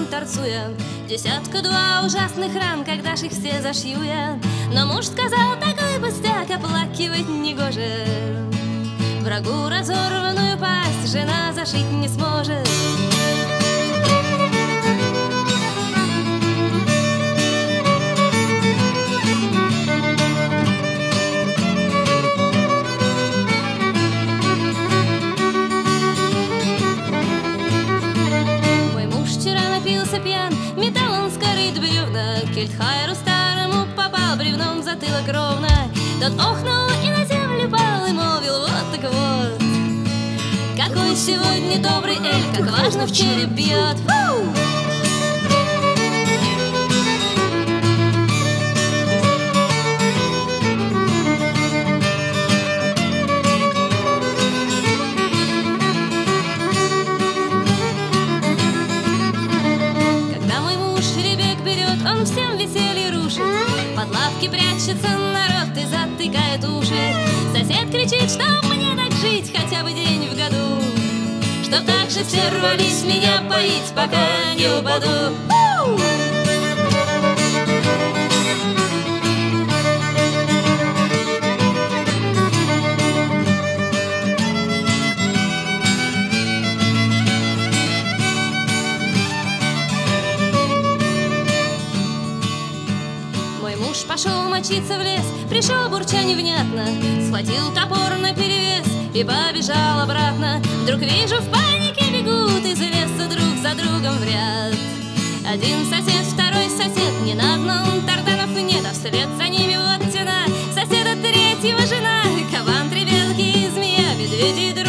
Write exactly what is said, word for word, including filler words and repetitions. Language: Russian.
день торцуя, десятка-два ужасных ран, когда ж их все зашью я. Но муж сказал такой пустяк, оплакивать негоже. Врагу разорванную пасть жена зашить не сможет. Пьян, метал он с корыт бревна, Кельтхайру старому попал бревном в затылок ровно. Тот охнул и на землю пал и молвил: вот так вот, какой сегодня добрый эль, как важно в череп бьет. Фу! Он всем веселье рушит, под лавки прячется народ и затыкает уши. Сосед кричит, что мне так жить хотя бы день в году, чтоб так же все рвались меня поить, пока не упаду. Пошел мочиться в лес, пришел бурча невнятно, схватил топор наперевес и побежал обратно. Вдруг вижу, в панике бегут из леса друг за другом в ряд. Один сосед, второй сосед, ни на одном тарданов нет, а вслед за ними вот тена соседа третьего жена. Кабан, три белки и змея, медведи,